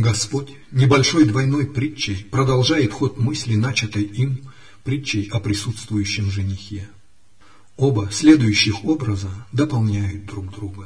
Господь небольшой двойной притчей продолжает ход мысли, начатой им притчей о присутствующем женихе. Оба следующих образа дополняют друг друга.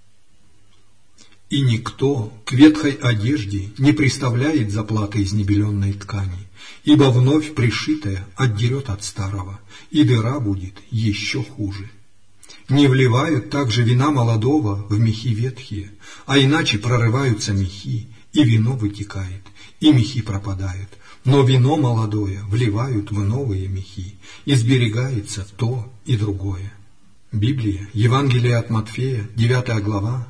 «И никто к ветхой одежде не приставляет заплаты из небеленной ткани, ибо вновь пришитая отдерет от старого, и дыра будет еще хуже. Не вливают также вина молодого в мехи ветхие, а иначе прорываются мехи, и вино вытекает, и мехи пропадают, но вино молодое вливают в новые мехи, и сберегается то и другое». Библия, Евангелие от Матфея, 9 глава,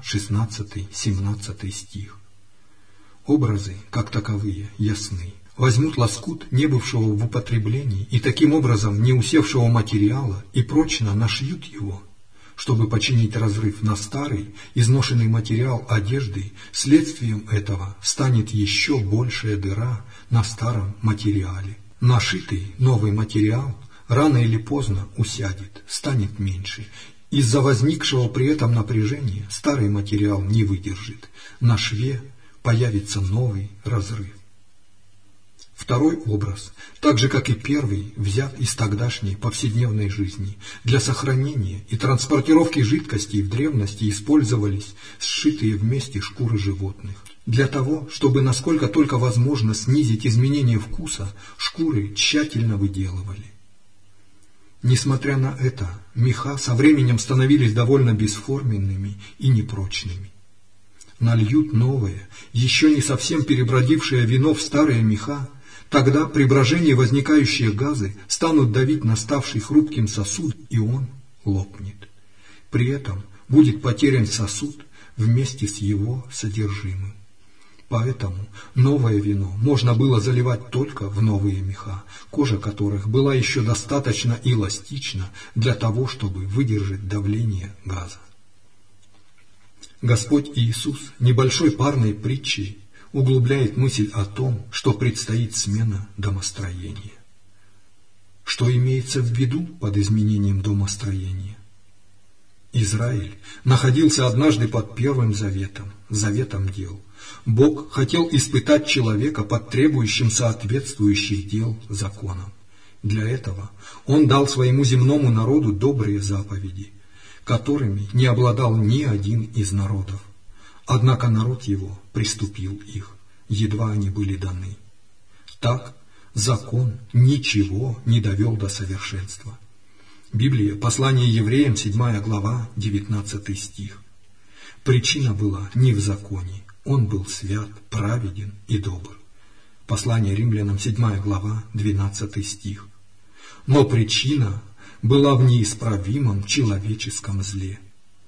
16-17 стих. Образы, как таковые, ясны. Возьмут лоскут, не бывшего в употреблении, и таким образом не усевшего материала, и прочно нашьют его, чтобы починить разрыв на старый, изношенный материал одежды. Следствием этого станет еще большая дыра на старом материале. Нашитый новый материал рано или поздно усядет, станет меньше. Из-за возникшего при этом напряжения старый материал не выдержит. На шве появится новый разрыв. Второй образ, так же как и первый, взят из тогдашней повседневной жизни. Для сохранения и транспортировки жидкостей в древности использовались сшитые вместе шкуры животных. Для того, чтобы насколько только возможно снизить изменение вкуса, шкуры тщательно выделывали. Несмотря на это, меха со временем становились довольно бесформенными и непрочными. Нальют новое, еще не совсем перебродившее вино в старые меха, тогда при брожении возникающие газы станут давить на ставший хрупким сосуд, и он лопнет. При этом будет потерян сосуд вместе с его содержимым. Поэтому новое вино можно было заливать только в новые меха, кожа которых была еще достаточно эластична для того, чтобы выдержать давление газа. Господь Иисус небольшой парной притчей углубляет мысль о том, что предстоит смена домостроения. Что имеется в виду под изменением домостроения? Израиль находился однажды под Первым Заветом, Заветом дел. Бог хотел испытать человека под требующим соответствующих дел законом. Для этого Он дал своему земному народу добрые заповеди, которыми не обладал ни один из народов. Однако народ его приступил их, едва они были даны. Так закон ничего не довел до совершенства. Библия, послание евреям, 7 глава, 19 стих. Причина была не в законе, он был свят, праведен и добр. Послание римлянам, 7 глава, 12 стих. Но причина была в неисправимом человеческом зле.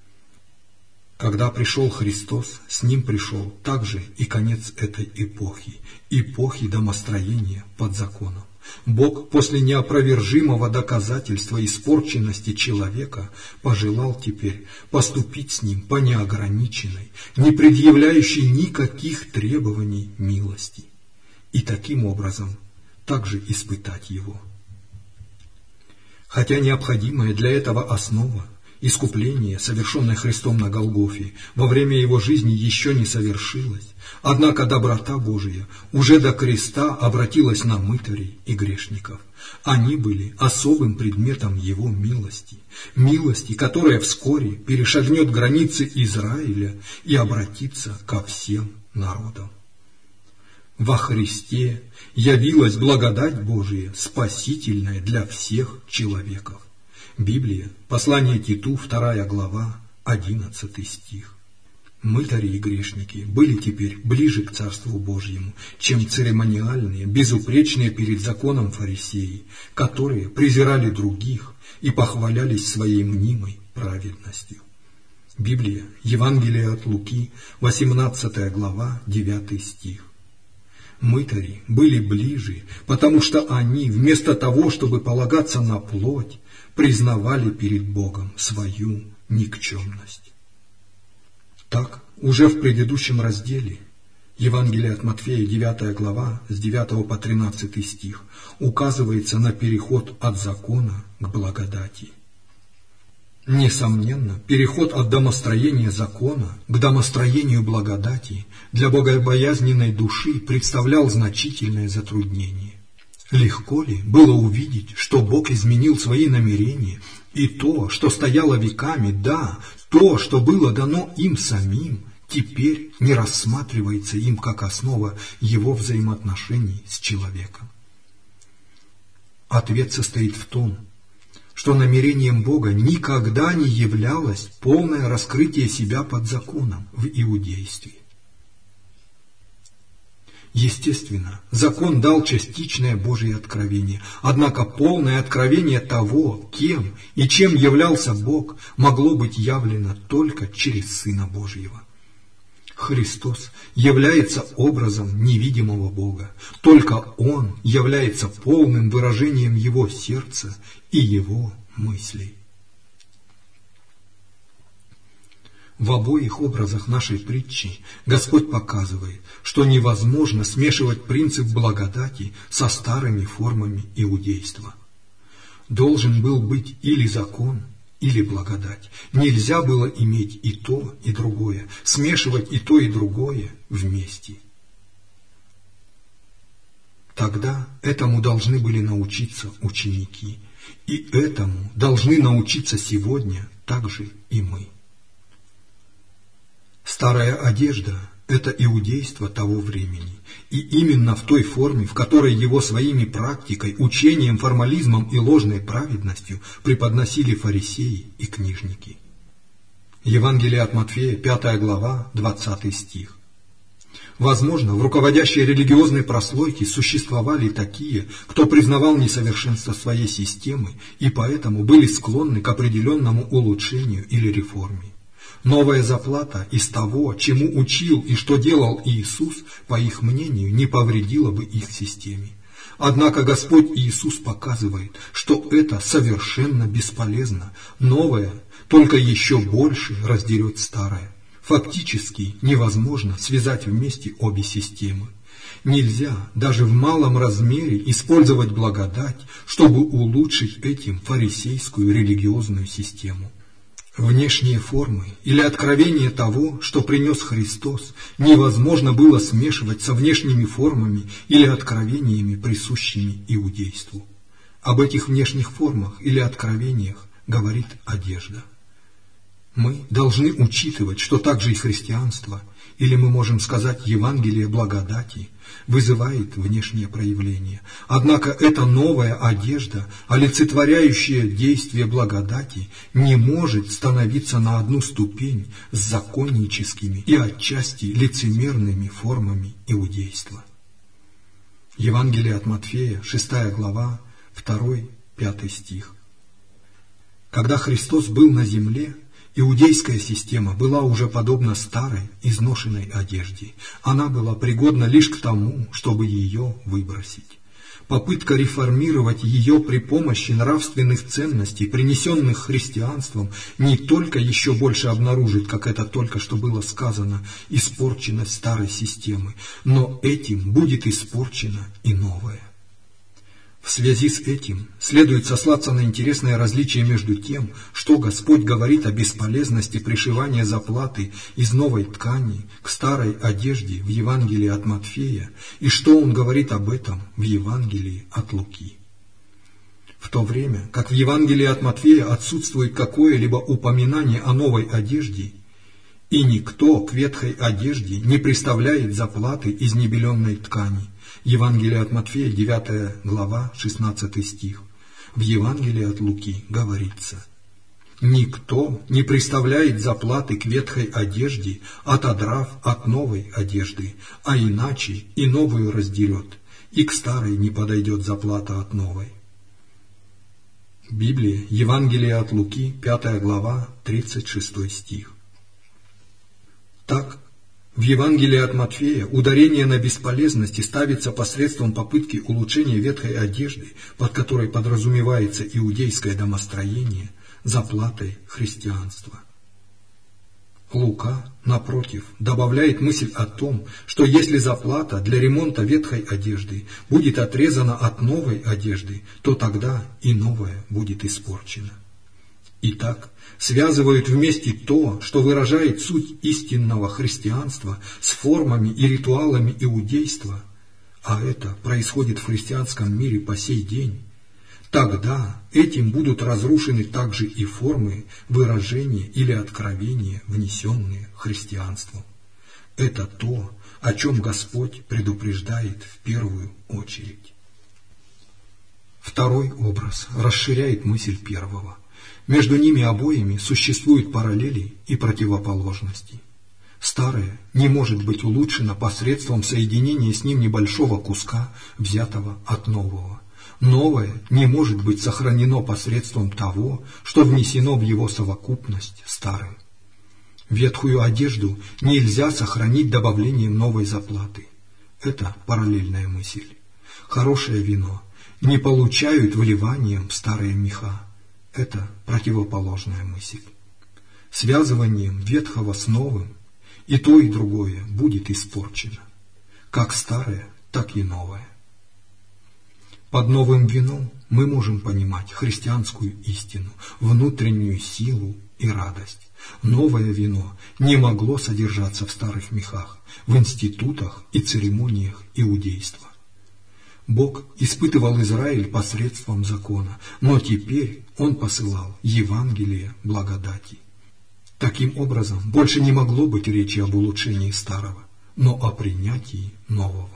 Когда пришел Христос, с Ним пришел также и конец этой эпохи, эпохи домостроения под законом. Бог после неопровержимого доказательства испорченности человека пожелал теперь поступить с ним по неограниченной, не предъявляющей никаких требований милости, и таким образом также испытать его. Хотя необходимая для этого основа, искупление, совершенное Христом на Голгофе, во время Его жизни еще не совершилось, однако доброта Божия уже до креста обратилась на мытарей и грешников. Они были особым предметом Его милости, милости, которая вскоре перешагнет границы Израиля и обратится ко всем народам. Во Христе явилась благодать Божия, спасительная для всех человеков. Библия, послание Титу, 2 глава, 11 стих. Мытари и грешники были теперь ближе к Царству Божьему, чем церемониальные, безупречные перед законом фарисеи, которые презирали других и похвалялись своей мнимой праведностью. Библия, Евангелие от Луки, 18 глава, 9 стих. Мытари были ближе, потому что они, вместо того, чтобы полагаться на плоть, признавали перед Богом свою никчемность. Так, уже в предыдущем разделе, Евангелие от Матфея, 9 глава, с 9 по 13 стих, указывается на переход от закона к благодати. Несомненно, переход от домостроения закона к домостроению благодати для богобоязненной души представлял значительное затруднение. Легко ли было увидеть, что Бог изменил свои намерения, и то, что стояло веками, да, то, что было дано им самим, теперь не рассматривается им как основа его взаимоотношений с человеком? Ответ состоит в том, что намерением Бога никогда не являлось полное раскрытие себя под законом в иудействе. Естественно, закон дал частичное Божие откровение, однако полное откровение того, кем и чем являлся Бог, могло быть явлено только через Сына Божьего. Христос является образом невидимого Бога, только Он является полным выражением Его сердца и Его мыслей. В обоих образах нашей притчи Господь показывает, что невозможно смешивать принцип благодати со старыми формами иудейства. Должен был быть или закон, или благодать. Нельзя было иметь и то, и другое, смешивать и то, и другое вместе. Тогда этому должны были научиться ученики, и этому должны научиться сегодня также и мы. Старая одежда – это иудейство того времени, и именно в той форме, в которой его своими практикой, учением, формализмом и ложной праведностью преподносили фарисеи и книжники. Евангелие от Матфея, 5 глава, 20 стих. Возможно, в руководящей религиозной прослойке существовали такие, кто признавал несовершенство своей системы и поэтому были склонны к определенному улучшению или реформе. Новая заплата из того, чему учил и что делал Иисус, по их мнению, не повредила бы их системе. Однако Господь Иисус показывает, что это совершенно бесполезно. Новое только еще больше раздерет старое. Фактически невозможно связать вместе обе системы. Нельзя даже в малом размере использовать благодать, чтобы улучшить этим фарисейскую религиозную систему. Внешние формы или откровение того, что принес Христос, невозможно было смешивать со внешними формами или откровениями, присущими иудейству. Об этих внешних формах или откровениях говорит одежда. Мы должны учитывать, что также и христианство, или мы можем сказать Евангелие благодати, вызывает внешнее проявление. Однако эта новая одежда, олицетворяющая действие благодати, не может становиться на одну ступень с законническими и отчасти лицемерными формами иудейства. Евангелие от Матфея, 6 глава, 2-5 стих. Когда Христос был на земле, иудейская система была уже подобна старой, изношенной одежде. Она была пригодна лишь к тому, чтобы ее выбросить. Попытка реформировать ее при помощи нравственных ценностей, принесенных христианством, не только еще больше обнаружит, как это только что было сказано, испорченность старой системы, но этим будет испорчена и новая. В связи с этим следует сослаться на интересное различие между тем, что Господь говорит о бесполезности пришивания заплаты из новой ткани к старой одежде в Евангелии от Матфея, и что Он говорит об этом в Евангелии от Луки. В то время, как в Евангелии от Матфея отсутствует какое-либо упоминание о новой одежде, и никто к ветхой одежде не приставляет заплаты из небеленной ткани. Евангелие от Матфея, 9 глава, 16 стих. В Евангелии от Луки говорится: «Никто не приставляет заплаты к ветхой одежде, отодрав от новой одежды, а иначе и новую раздерет, и к старой не подойдет заплата от новой». Библия, Евангелие от Луки, 5 глава, 36 стих. Так, в Евангелии от Матфея ударение на бесполезности ставится посредством попытки улучшения ветхой одежды, под которой подразумевается иудейское домостроение, заплатой христианства. Лука, напротив, добавляет мысль о том, что если заплата для ремонта ветхой одежды будет отрезана от новой одежды, то тогда и новая будет испорчена. Итак, связывают вместе то, что выражает суть истинного христианства, с формами и ритуалами иудейства, а это происходит в христианском мире по сей день, тогда этим будут разрушены также и формы выражения или откровения, внесенные христианством. Это то, о чем Господь предупреждает в первую очередь. Второй образ расширяет мысль первого. Между ними обоими существуют параллели и противоположности. Старое не может быть улучшено посредством соединения с ним небольшого куска, взятого от нового. Новое не может быть сохранено посредством того, что внесено в его совокупность старым. Ветхую одежду нельзя сохранить добавлением новой заплаты. Это параллельная мысль. Хорошее вино не получают вливанием в старые меха. Это противоположная мысль. Связыванием ветхого с новым и то, и другое будет испорчено. Как старое, так и новое. Под новым вином мы можем понимать христианскую истину, внутреннюю силу и радость. Новое вино не могло содержаться в старых мехах, в институтах и церемониях иудейства. Бог испытывал Израиль посредством закона, но теперь Он посылал Евангелие благодати. Таким образом, больше не могло быть речи об улучшении старого, но о принятии нового.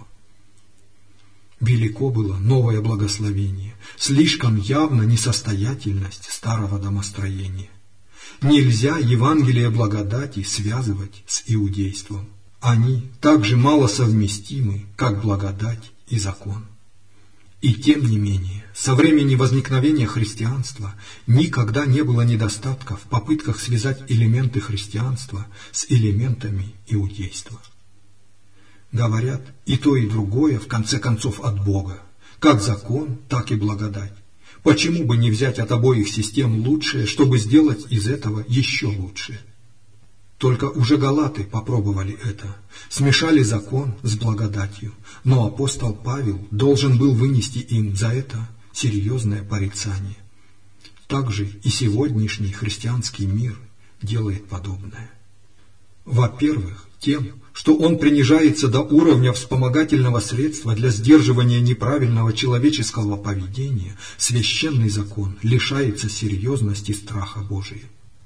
Велико было новое благословение, слишком явна несостоятельность старого домостроения. Нельзя Евангелие благодати связывать с иудейством. Они так же мало совместимы, как благодать и закон. И тем не менее, со времени возникновения христианства никогда не было недостатка в попытках связать элементы христианства с элементами иудейства. Говорят, и то, и другое, в конце концов, от Бога, как закон, так и благодать. Почему бы не взять от обоих систем лучшее, чтобы сделать из этого еще лучшее? Только уже галаты попробовали это, смешали закон с благодатью, но апостол Павел должен был вынести им за это серьезное порицание. Также и сегодняшний христианский мир делает подобное. Во-первых, тем, что он принижается до уровня вспомогательного средства для сдерживания неправильного человеческого поведения, священный закон лишается серьезности страха Божия.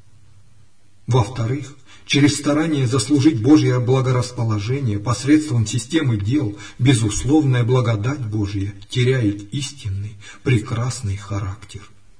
Во-вторых, через старание заслужить Божье благорасположение посредством системы дел, безусловная благодать Божья теряет истинный, прекрасный характер.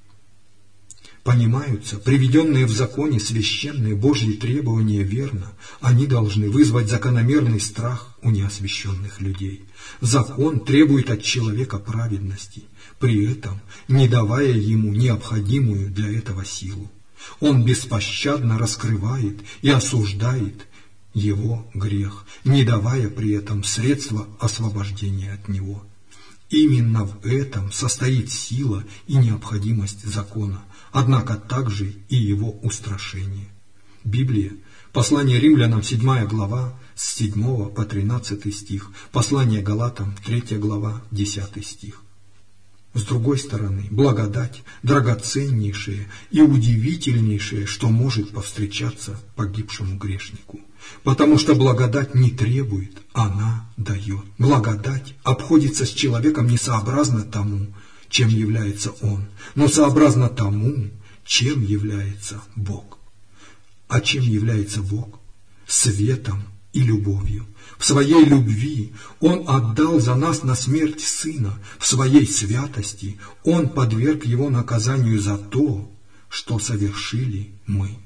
Понимаются приведенные в законе священные Божьи требования верно, они должны вызвать закономерный страх у неосвященных людей. Закон требует от человека праведности, при этом не давая ему необходимую для этого силу. Он беспощадно раскрывает и осуждает его грех, не давая при этом средства освобождения от него. Именно в этом состоит сила и необходимость закона, однако также и его устрашение. Библия, послание Римлянам 7 глава, с 7 по 13 стих, послание Галатам 3 глава, 10 стих. С другой стороны, благодать – драгоценнейшее и удивительнейшее, что может повстречаться погибшему грешнику. Потому что благодать не требует, она дает. Благодать обходится с человеком не сообразно тому, чем является он, но сообразно тому, чем является Бог. А чем является Бог? Светом и любовью. В своей любви Он отдал за нас на смерть Сына, в своей святости Он подверг Его наказанию за то, что совершили мы.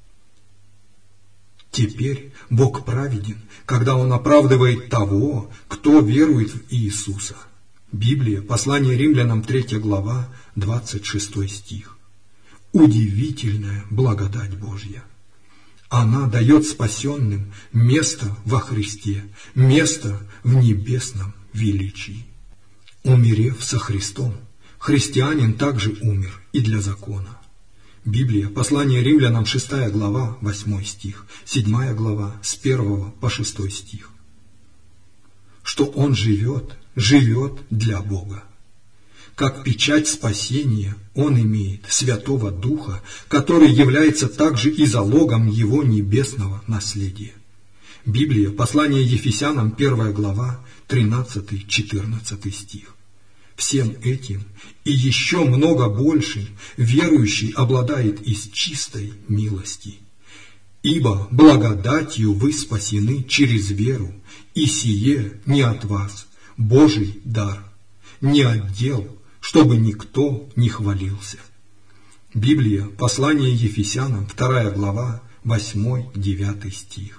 Теперь Бог праведен, когда Он оправдывает того, кто верует в Иисуса. Библия, послание Римлянам 3 глава, 26 стих. Удивительная благодать Божья. Она дает спасенным место во Христе, место в небесном величии. Умерев со Христом, христианин также умер и для закона. Библия, послание Римлянам 6 глава, 8 стих, 7 глава, с 1 по 6 стих. Что он живет для Бога. как печать спасения он имеет Святого Духа, который является также и залогом его небесного наследия. Библия, послание Ефесянам, 1 глава, 13-14 стих. Всем этим и еще много больше верующий обладает из чистой милости. Ибо благодатью вы спасены через веру, и сие не от вас, Божий дар, не от дел, чтобы никто не хвалился. Библия, послание Ефесянам, 2 глава, 8-9 стих.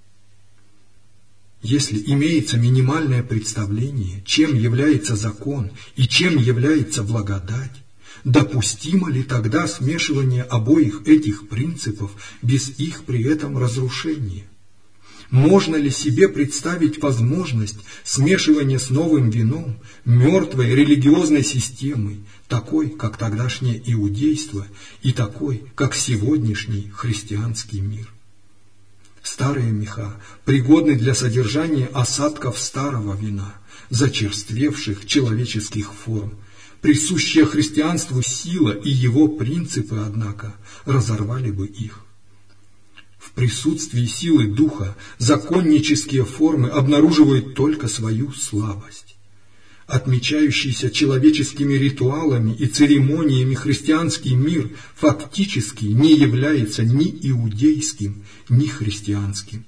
Если имеется минимальное представление, чем является закон и чем является благодать, допустимо ли тогда смешивание обоих этих принципов без их при этом разрушения? Можно ли себе представить возможность смешивания с новым вином мертвой религиозной системой, такой, как тогдашнее иудейство, и такой, как сегодняшний христианский мир? Старые меха пригодны для содержания осадков старого вина, зачерствевших человеческих форм. Присущая христианству сила и его принципы, однако, разорвали бы их. В присутствии силы Духа законнические формы обнаруживают только свою слабость. Отмечающийся человеческими ритуалами и церемониями христианский мир фактически не является ни иудейским, ни христианским.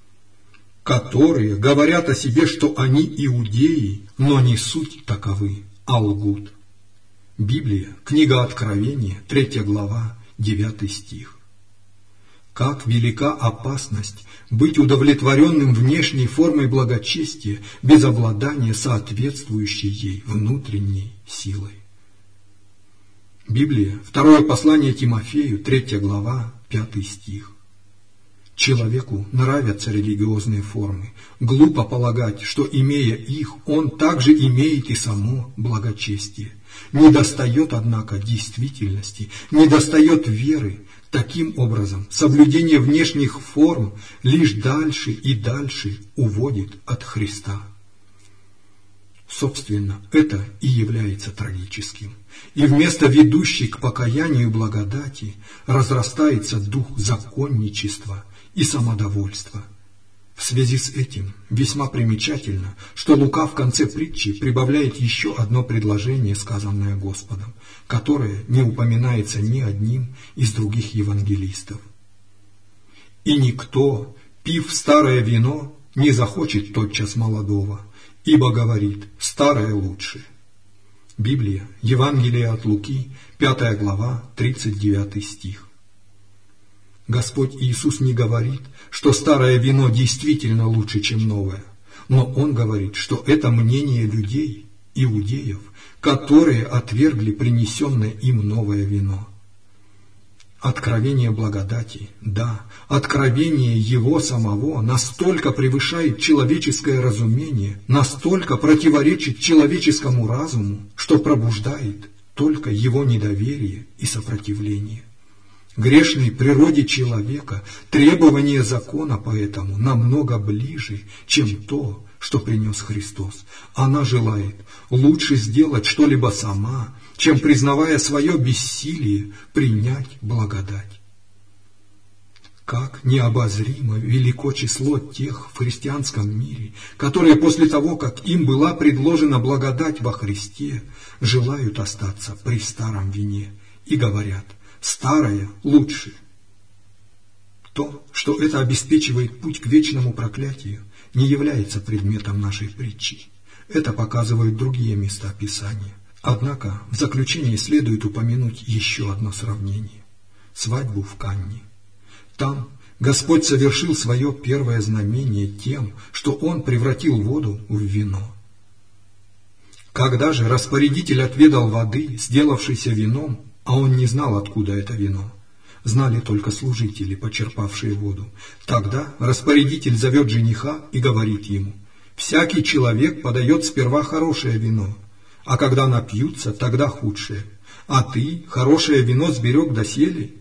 Которые говорят о себе, что они иудеи, но не суть таковы, а лгут. Библия, книга Откровения, 3 глава, 9 стих. Как велика опасность быть удовлетворенным внешней формой благочестия без обладания соответствующей ей внутренней силой. Библия, 2 послание Тимофею, 3 глава, 5 стих. Человеку нравятся религиозные формы. Глупо полагать, что, имея их, он также имеет и само благочестие. Недостает, однако, действительности, недостает веры. Таким образом, соблюдение внешних форм лишь дальше и дальше уводит от Христа. Собственно, это и является трагическим. И вместо ведущей к покаянию благодати разрастается дух законничества и самодовольства. В связи с этим весьма примечательно, что Лука в конце притчи прибавляет еще одно предложение, сказанное Господом, которое не упоминается ни одним из других евангелистов. «И никто, пив старое вино, не захочет тотчас молодого, ибо говорит, старое лучше». Библия, Евангелие от Луки, 5 глава, 39 стих. Господь Иисус не говорит, что старое вино действительно лучше, чем новое, но Он говорит, что это мнение людей, иудеев, которые отвергли принесенное им новое вино. Откровение благодати, да, откровение Его самого настолько превышает человеческое разумение, настолько противоречит человеческому разуму, что пробуждает только его недоверие и сопротивление. Грешной природе человека требование закона поэтому намного ближе, чем то, что принес Христос. Она желает лучше сделать что-либо сама, чем, признавая свое бессилие, принять благодать. Как необозримо велико число тех в христианском мире, которые после того, как им была предложена благодать во Христе, желают остаться при старом вине и говорят: старое лучше. То, что это обеспечивает путь к вечному проклятию, не является предметом нашей притчи. Это показывают другие места Писания. Однако в заключение следует упомянуть еще одно сравнение – свадьбу в Канне. Там Господь совершил свое первое знамение тем, что Он превратил воду в вино. Когда же распорядитель отведал воды, сделавшейся вином, а он не знал, откуда это вино, знали только служители, почерпавшие воду, тогда распорядитель зовет жениха и говорит ему: «Всякий человек подает сперва хорошее вино, а когда напьются, тогда худшее. А ты хорошее вино сберег доселе?»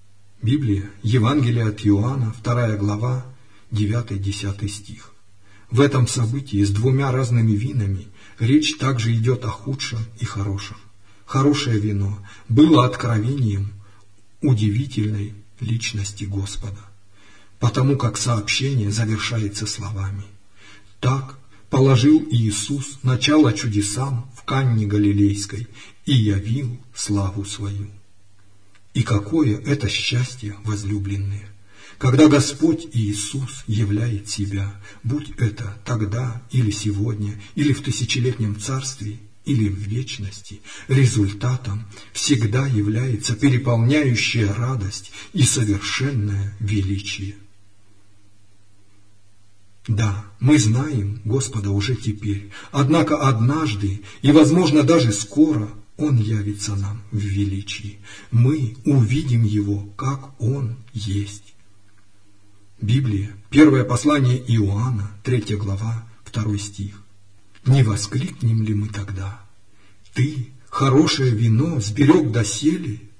Библия, Евангелие от Иоанна, 2 глава, 9-10 стих. В этом событии с двумя разными винами речь также идет о худшем и хорошем. Хорошее вино было откровением удивительной личности Господа, потому как сообщение завершается словами: «Так положил Иисус начало чудесам в Канне Галилейской и явил славу свою». И какое это счастье, возлюбленные, когда Господь Иисус являет Себя, будь это тогда или сегодня, или в тысячелетнем царстве, или в вечности, результатом всегда является переполняющая радость и совершенное величие. Да, мы знаем Господа уже теперь, однако однажды, и, возможно, даже скоро, Он явится нам в величии. Мы увидим Его, как Он есть. Библия, первое послание Иоанна, 3 глава, 2 стих. Не воскликнем ли мы тогда: «Ты, хорошее вино, сберег доселе,